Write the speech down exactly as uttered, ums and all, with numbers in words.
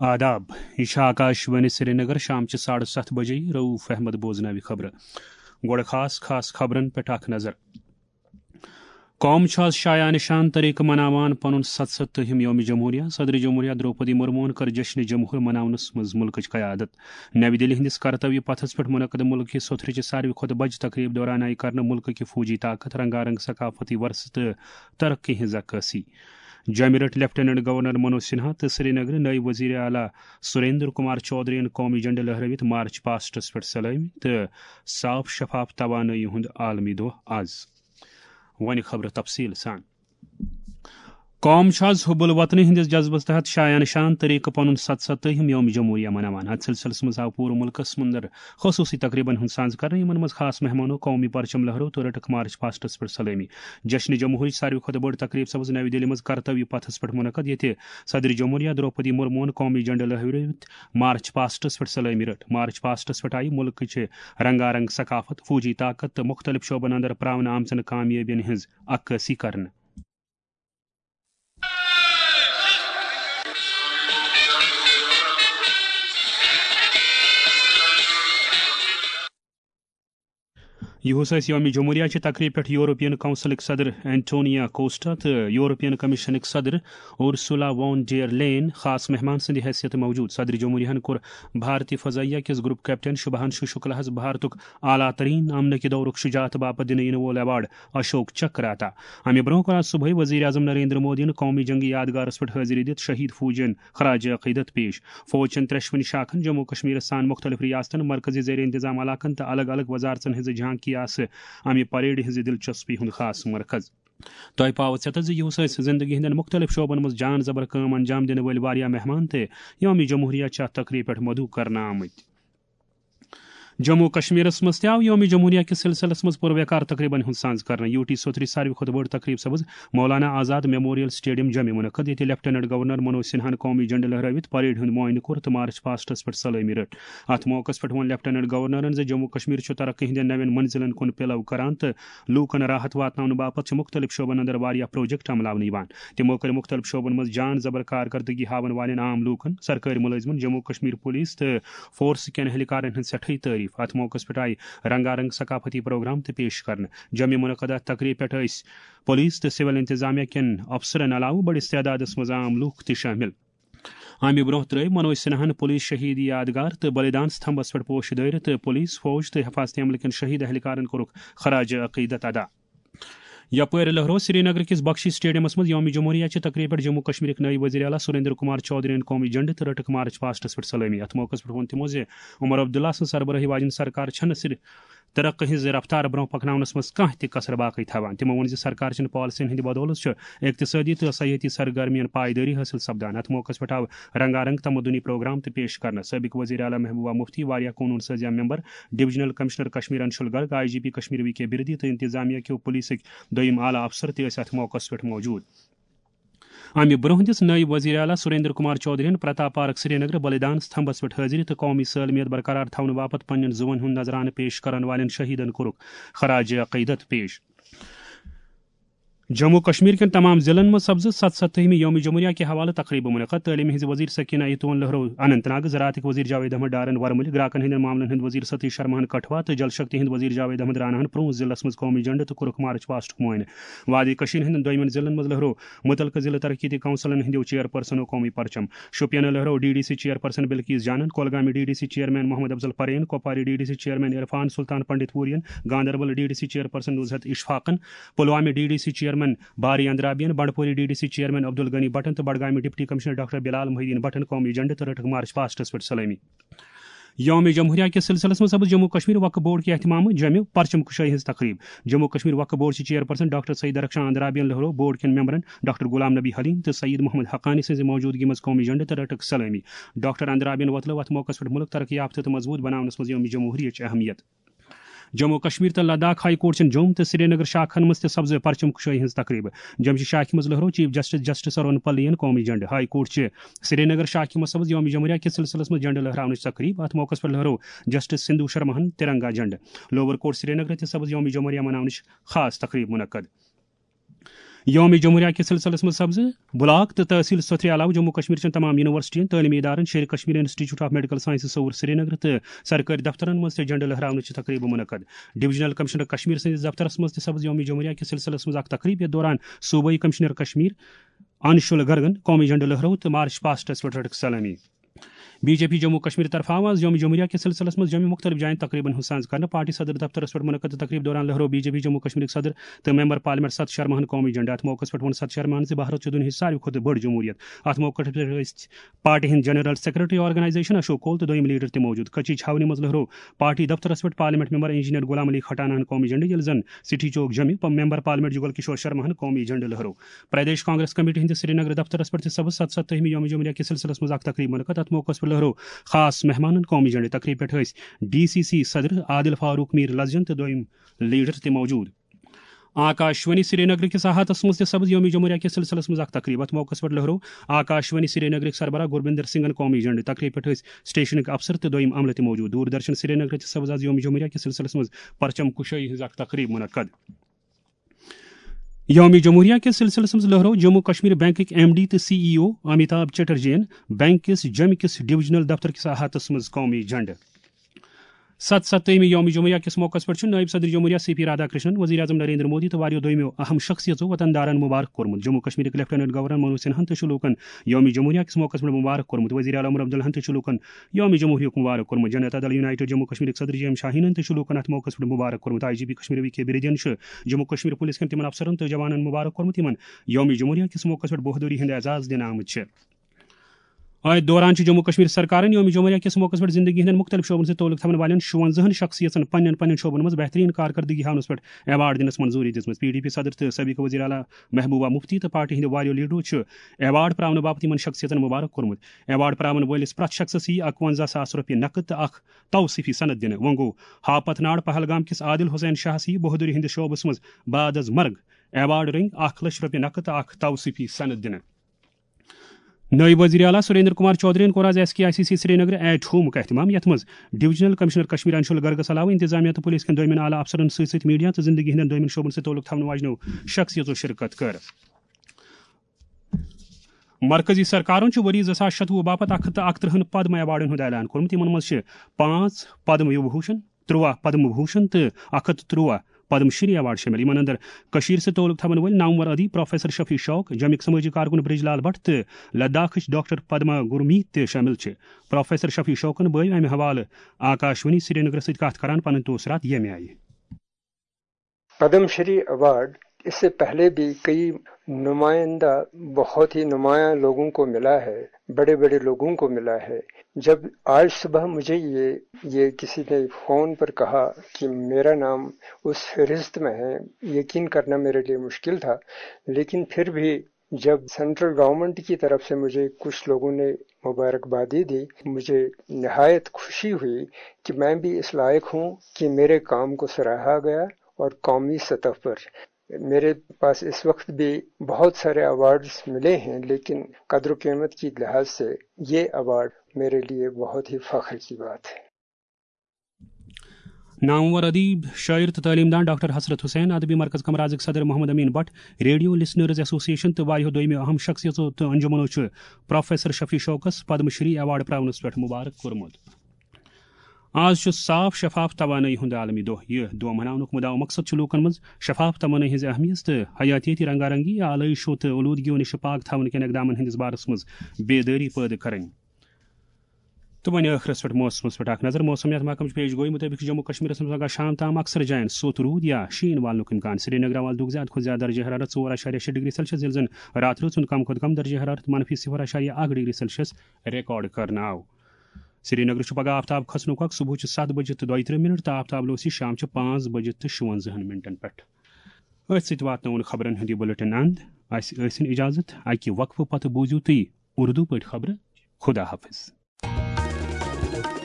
آداب یہ آکاشوانی سری نگر شام چہ ساڑھے ست بجے رؤف احمد بوزناوی خبر گوڑ خاص خاص خبرن پہ اخ نظر قوم آز شایع نشان طریقہ مناوان پن ستستہم یوم جمہوریہ صدر جمہوریہ دروپدی مرمون کر جشن جمہور مناونس مز ملکچ قیادت نئی دہلی ہندس کرتویہ پتھس پہ منعقد ملک کی سوتھرچ ساروی کھت بج تقریب دوران آئی کرنے ملک کی فوجی طاقت رنگا رنگ ثقافتی ورثہ تو ترقی ہز عکاسی جامع رٹ لیفٹیننٹ گورنر منوج سنہا تو سری نگر نئی وزیر اعلیٰ سریندر کمار چودھری قومی جنڈ لہروت مارچ پاسٹس پہ سلامی تو صاف شفاف توانائی ہند عالمی دہ آز ون خبر تفصیل سان قوم آز حب الوطن ہندس جذبس تحت شایع نشان طریقہ پن ستستہم یوم جمہوریہ مناوان ات سلسلس مز آو پور ملکس مندر خصوصی تقریباً ہند ساز کر مز خاص مہمانوں قومی پرچم لہرو تو رٹک مارچ پاسٹس پہ سلامی جشن جمہوری ساروی کھت بڑ تقریب سپز نئی دہلی مز کرتویہ پتھس پہ منعقد یہ صدر جمہوریہ دروپدی مرمون قومی جنڈ لہروت مارچ پاسٹس پہ سلامی رٹ مارچ پاسٹس پہ آئی ملک رنگا رنگ ثقافت فوجی طاقت تو مختلف شعبن اندر پراون آمژن کامیابین ہز عکاسی کرنے یہ یوم جمہوریہ چہ تقریب پہ یورپین کونسلک صدر اینٹونیا کوسٹا تو یورپین کمیشنک صدر اورسولا وان ڈیر لین خاص مہمان سند حیثیت موجود صدر جمہوریہ کور بھارتی فضائیہ کس گروپ کیپٹن شبھانشو شکلس بھارتک اعلیٰ ترین امن کہ دورک شجاعت باپت دن ین وول ایوارڈ اشوک چکر عطا امہ برہ کر صبح وزیر اعظم نریندر مودی قومی جنگی یادگارس پہ حاضری دت شہید فوجین خراج عقیدت پیش فوج چن ترشونی شاخن جموں کشمیر سان مختلف ریاستن مرکزی زیر انتظام علاقن تو الگ الگ وزارتن ہز جھانکی امہ پریڈ ہز دلچسپی ہند خاص مرکز تہ پاو ژےٚ تہٕ زِ یہس زندگی ہندین مختلف شعبن مز جان زبر کام انجام دن ول واریاہ مہمان تہ یوم جمہوریہ چھ تقریب پہ مدعو کرنا آمت جموں کشمیر مز تہ آو یوم جمہوریہ کس سلسلس مز پرویکار تقریباً ہند ساز کرنے یو ٹی سوتھری ساروی کھت بڑ تقریب سپز مولانا آزاد میموریل سٹیڈیم جمع منعقد یہ لیفٹیننٹ گورنر منوج سنہا قومی جنڈ لہروت پریڈ ہند معائنہ کور تو مارچ پاسٹس پہ سلامی رٹ ات موقع پہ ون لیفٹیننٹ گورنرن زِ جموں کشمیر ترقی ہندین نوین منزلن کن پلو کران تو لوکن راحت واتن باپت مختلف شعبن اندر واریاہ پروجیکٹ عملاون یوان تمو کر مختلف شعبن مز جان زبر کارکردگی ہاون والن عام لوکن سرکاری ملازمن جموں کشمیر پولیس تو فورس کین اہلکارن ہند سٹھے تعریف ات موقع پہ آئی رنگا رنگ ثقافتی پروگرام تہ پیش کرنے جمع منعقدہ تقریب پہ پولیس تو سول انتظامیہ کن افسرن علاوہ بڑس تعدادس مز عام لوک تہ شامل امہ برہ تر منوج سنہن پولیس شہید یادگار تو بلیدان ستمبس پہ پوش دٲرِتھ تو پولیس فوج تو حفاظتی عملہ کن شہید اہلکارن کورک خراج عقیدت ادا یپر لہرو سری نگر کس بخشی سٹیڈیمس مز یوم جمہوریہ چہ تقریب پہ جموں کشمیر نئی وزیر اعلیٰ سریندر کمار چودھری قومی جنڈ تو رٹک مارچ پاسٹس پہ سلامی ات موقع پہ ون تمو زِ عمر عبداللہ سن سربراہی واجن سرکار چھنہ صرف ترقی ہز رفتار برہ پکناونس مز کھانا تہ کسر باقی تھوان تمو ون زِ سرکار چن پالسین ہند بدولت اقتصادی تو سیاحتی سرگرمین پائیداری حاصل سپدان ات موقع پہ آو رنگا رنگ تمدنی پروگرام تہ پیش کرنا سابق وزیر اعلیٰ محبوبہ مفتی واریاہ قونون سازیہ member divisional commissioner Kashmir Anshul Garg I G P Kashmir V K Birdi تو انتظامیہ کیو پولیسک دویم اعلیٰ افسر تہ ات موقع پہ موجود امہ برہ دس نئی وزیر اعلیٰ سریندر کمار چودھری پرتاپ پارک سری نگر بلیدان ستمبس پہ حاضری تو قومی سالمیت برقرار تھون باپت پنن زون ہند نظرانہ پیش کرن والن شہیدن کورک خراج عقیدت پیش جموں کشمیر کن تمام ضلع میں سبز ستستہمی یوم جمہوریہ کے حوالہ تقریب منعقد تعلیم ہز وزیر سکینہ ایتون لہرو اننت ناگ زراعت وزیر جاوید احمد ڈارن ورمل گراکن ہند معاملن ہند وزیر ستیش شرما کٹھوا تو جل شکتی ہند وزیر جاوید احمد رانا پرون ضلع مز قومی جنڈ تو کورک مارچ پاسٹ معائنہ وادی کشیر ہند دویمن ضلع مز لہرو متعلقہ ضلع ترقیتی کونسلن ہندو چیئر پرسنو قومی پرچم شوپین لہرو D D C chairperson Bilqees جانن کولگامی D D C chairman Mohammad Afzal پرین کوپواری D D C chairman Irfan Sultan Pandit پورین Ganderbal D D C chairperson Nuzhat اشفاقن Pulwama D D C chairman Bari اندرابین بنڈپوری D D C chairman Abdul Ghani بٹن تو Budgam deputy commissioner doctor Bilal محدین بٹن قومی جنڈ تو رٹک مارچ پاسٹس پہ سلامی یوم جمہوریہ کے سلسلس میں سپز جموں کشمیر وقف بورڈ کے اہتمام جمع پرچم کشائی ہز تقریب Jammu Kashmir Waqf board chairperson doctor Syed Darakhshan اندرابین لہرو بورڈ کن ممبرن ڈاکٹر غلام نبی حلیم تو سعید محمد حقانی سز موجودگی مز قومی جنڈ تو رٹک سلامی ڈاکٹر اندرابین وتلو ات موقع پہ ملک ترقی یافتہ تو مضبوط بناونس مز یوم جمہوریہ اہمیت جموں کشمیر تو لداخ ہائی کورٹ چن جوم تو سری نگر شاخن مز سبز پرچم کشائی ہز تقریب جمشید شاخ مز لہرو چیف جسٹس جسٹس ارون پلین قومی جنڈ ہائی کورٹ چہ سری نگر شاخ مز سبز یوم جمہوریہ کس سلسلس مز جنڈ لہراؤن تقریب ات موقع پہ لہرو جسٹس سندھو شرماہن ترنگا جنڈ لوور کورٹ سری نگر تہ سبز یوم جمہوریہ مناؤن خاص تقریب منعقد یوم جمہوریہ کے سلسلس مز سبز بلاک تو تحصیل سترے علاوہ جموں کشمیر چن تمام یونیورسٹین تعلیمی ادارن Sher Kashmir institute of medical sciences Soura سری نگر تو سرکاری دفترن مز جنڈ لہراؤن تقریب منعقد ڈویژنل کمشنر کشمیر سندس دفترس مز سبز یوم جمہوریہ کے سلسلس مز تقریب یتھ دوران صوبائی کمشنر کشمیر انشل گرگن قومی جنڈ لہرو تو مارچ پاسٹس پہ رٹک سلامی B J P Jammu Kashmir طرف آواز یوم جمہوریہ کے سلسلس مز جموں مختلف جائن تقریباً حساز کرنا پارٹی صدر دفترس پہ منعقد تقریب دوران لہرو B J P Jammu Kashmir صدر تو ممبر پارلیمنٹ ست شرماہن قومی جنڈ ات موقع پہ ون ست شرماہن سے بھارت دنیا ساروی کھت بڑ جمہوریت ات موقع پہ پارٹی ہند general secretary organisation Ashok Koul تو دویم لیڈر تہ موجود کچی چھاونی مز لہرو پارٹی دفترس پہ پارلیمنٹ ممبر انجینئر غلام علی کھٹانہن قومی جنڈ یل زن سٹی چوک جمع ممبر پارلیمنٹ جگل کشور شرماہن قومی جنڈ لہرو پردیش کانگریس کمیٹی ہند سری نگر دفترس پہ سبز ست ستہمی یوم جمہوریہ کے سلسلس مز تقریب منعقد ات موقع پہ لہرو خاص مہمان قومی جنڈ تقریب پہ ڈی سی سی صدر عادل فاروق میر لزجن تو دویم لیڈر تہ موجود آکاشوانی سری نگر کس احاطس مز سبز یوم جمہوریہ کے سلسلس مز تقریب ات موقع پہ لہرو آکاشوانی سری نگر سربراہ گربندر سنگھن قومی جنڈ تقریب پہ سٹیشنک افسر تو دویم عملہ تہ موجود دوردرشن سری نگر سبز آز یوم جمہوریہ کے سلسلس مز پرچم کشائی ہز تقریب منعقد یوم جمہوریہ کے سلسلس مز لہرو Jammu Kashmir bank M D تو سی ای او امیتابھ چٹرجین بینک کس جمع کس ڈویژنل دفتر کس احاطس مز قومی جنڈ ست ستمی یوم جمہوریہ کس موقع پہ نائب صدر جمہوریہ سی پی رادھا کرشنن وزیر اعظم نریندر مودی تو واریو دویمو اہم شخصیتوں وطن دارن مبارک کورمت جموں کشمیر لیفٹیننٹ گورنر منوج سنہن تو لوکن یوم جمہوریہ کس موقع پہ مبارک کورمت وزیر اعلی عمر عبداللہن تو لوکن یوم جمہوریہ مبارک کورمت جنتا دل یونائٹڈ جموں کشمیر صدر جی ایم شاہینن تو لوکن ات موقع پہ مبارک کورمت آئی جی پی کشمیر وی کے بریدین جموں کشمیر پولیس کن تمن افسرن تو جوانن مبارک کورمت یمن یوم جمہوریہ کس موقع پہ بہادری ہند اعزاز دن آمت ات دوران جموں کشمیر سرکار یوم جمہوریہ کس موقع پہ زندگی ہند مختلف شعبن سے تعلق تھون والن شونزہن شخصیتن پنن پنن شعبن مز بہترین کارکردگی ہاؤنس پہ ایوارڈ دنس منظوری دِژمٕژ پی ڈی پی صدر تو سابق وزیر اعلیٰ محبوبہ مفتی تو پارٹی ہند واریو لیڈرو ایوارڈ پراؤن باپت ان شخصیتن مبارک کورمت ایوارڈ پراون ولس پرت شخصس یی اکونزہ ساس رۄپیہِ نقد تو اخ توصیفی سند دن وۄنۍ گوٚو ہاپت ناڑ پہلگام کس عادل حسین شاہس یی بہادری ہندس شعبس مز بعد از مرگ ایوارڈ رنگ اخ لچھ رۄپیہِ نقد تو اخ توصیفی سند دن نائب وزیر اعلیٰ سریندر کمار چودھری کور آز S K I C C Srinagar at home اہتمام یت مز ڈویژنل کمشنر کشمیر انشل گرگس علاوہ انتظامیہ تو پولیس کن دویمن اعلیٰ افسرن ست ست میڈیا تو زندگی ہند دویمن شعبن سے تعلق تھون واجنو شخصیتوں شرکت کر مرکزی سرکارن وری زٕ ساس شتوُہ باپت اکھ ہتھ اکترہن پدم ایوارڈن ہند اعلان کورمت یمن مز پانچ پدم وبھوشن ترٛواہ پدم بھوشن تو اکھ ہتھ ترٛواہ پدم شری ایوارڈ شامل یمن اندر کشیر سے تعلق تھون ول نامور ادیب پروفیسر شفیع شوق جمک سماجی کارکن برج لال بٹ تو لداخ ڈاکٹر پدما گرمیت تہ شامل پروفیسر شفیع شوقن بٲیو امہ حوالہ آکاشوانی سری نگر ست کت کران پن توثرات یہ آئی پدم شری ایوارڈ اس سے پہلے بھی کئی نمائندہ بہت ہی نمایاں لوگوں کو ملا ہے، بڑے بڑے لوگوں کو ملا ہے۔ جب آج صبح مجھے یہ یہ کسی نے فون پر کہا کہ میرا نام اس فہرست میں ہے، یقین کرنا میرے لیے مشکل تھا، لیکن پھر بھی جب سینٹرل گورنمنٹ کی طرف سے مجھے کچھ لوگوں نے مبارکبادی دی، مجھے نہایت خوشی ہوئی کہ میں بھی اس لائق ہوں کہ میرے کام کو سراہا گیا، اور قومی سطح پر میرے پاس اس وقت بھی بہت سارے ایوارڈز ملے ہیں، لیکن قدر و قیمت کی لحاظ سے یہ ایوارڈ میرے لیے بہت ہی فخر کی بات ہے۔ نامور ادیب شاعر تو تعلیم دان ڈاکٹر حسرت حسین، ادبی مرکز کمرازک صدر Mohammad Amin Bhat, radio listeners association تو واریاہ دویمہ اہم شخصیتوں تو انجمنوں پروفیسر شفیع شوقس پدم شری ایوارڈ پراونس پہ مبارک کورمت۔ آج صاف شفاف توانائی ہند عالمی دہ یہ دہ مناونک مدعا مقصد لوکن مز شفاف توانائی ہز اہمیت تو حیاتیتی رنگا رنگی آلائشو تو اولودگیوں نش پاک تھون کن اقدامن ہندس بارس مز بیداری پید کریں۔ تو وۄنۍ ٲخرس پٮ۪ٹھ موسمس پٮ۪ٹھ اکھ نظر موسمیات محکمچ پیش گوئی مطابق جموں کشمیرس منٛز پگہہ شام تام اکثر جایَن سوٚت روٗد یا شیٖن والنُک امکان۔ سری نگر ول دُکھ زیادٕ کھۄتہٕ زیادٕ درجہ حرارت ژور اشاریہ شےٚ ڈگری سیلسیس ییٚلہِ زن رات رٲژ ہُنٛد کم کھۄتہٕ کم درجہ حرارت منفی صفر اشاریہ اکھ ڈگری سیلسیس ریکارڈ کرنہٕ آو۔ سری نگر پگہ آفتاب کھسنُک وقت صبح ستھ بجے تو دۄیہِ ترٕٛہ منٹ تو آفتاب لوس یہ شام پانچ بجے تو شُونزہن منٹن پہ۔ أتھۍ سۭتۍ واتناوون خبرن ہُنٛد یہِ بُلٹن اند۔ اسہِ ٲسِن اجازت اکہِ وقفہٕ پتہٕ بوٗزِو تُہۍ اردو پٲٹھۍ خبرٕ۔ خدا حافظ۔